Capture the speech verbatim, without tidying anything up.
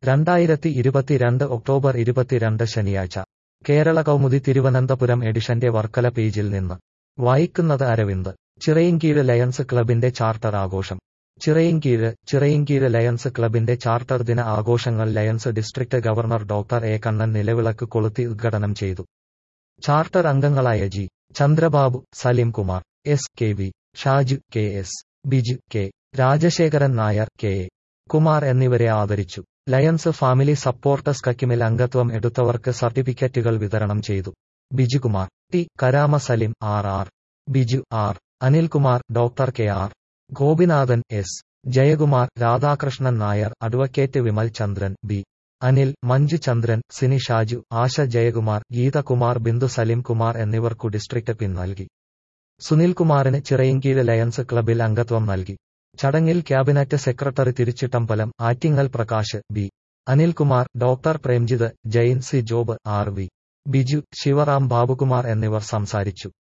രണ്ടായിരത്തി ഇരുപത്തിരണ്ട് ഒക്ടോബർ ഇരുപത്തിരണ്ട് ശനിയാഴ്ച കേരള കൗമുദി തിരുവനന്തപുരം എഡിഷന്റെ വർക്കല പേജിൽ നിന്ന് വായിക്കുന്നത് അരവിന്ദ്. ചിറയിൻകീഴ് ലയൺസ് ക്ലബിന്റെ ചാർട്ടർ ആഘോഷം. ചിറയിൻകീഴ് ചിറയിൻകീഴ് ലയൺസ് ക്ലബിന്റെ ചാർട്ടർ ദിന ആഘോഷങ്ങൾ lions district governor doctor A Kannan നിലവിളക്ക് കൊളുത്തി ഉദ്ഘാടനം ചെയ്തു. ചാർട്ടർ അംഗങ്ങളായ G Chandrababu, Salim Kumar, S K V Shaju, K S Biju, K Rajasekharan Nair, K A Kumar എന്നിവരെ ആദരിച്ചു. ലയൺസ് ഫാമിലി സപ്പോർട്ടേഴ്സ് സ്കീമിൽ അംഗത്വം എടുത്തവർക്ക് സർട്ടിഫിക്കറ്റുകൾ വിതരണം ചെയ്തു. Bijukumar, T Karama, Salim, R R Biju, R Anilkumar, doctor K R Gopinathan, S Jayakumar, Radhakrishnan Nair, advocate Vimal Chandran, B Anil, Manju Chandran, Sini Shaju, Asha Jayakumar, Geethakumar, Bindu, Salim Kumar എന്നിവർക്കു ഡിസ്ട്രിക്ട് പിൻ നൽകി. സുനിൽകുമാറിന് ചിറയിൻകീഴ് ലയൺസ് ക്ലബിൽ അംഗത്വം നൽകി. ചടങ്ങിൽ cabinet secretary Thiruchittambalam, Attingal Prakash, B Anilkumar, doctor Premjith, Jain C Job, R V Biju, Sivaram Babukumar എന്നിവർ സംസാരിച്ചു.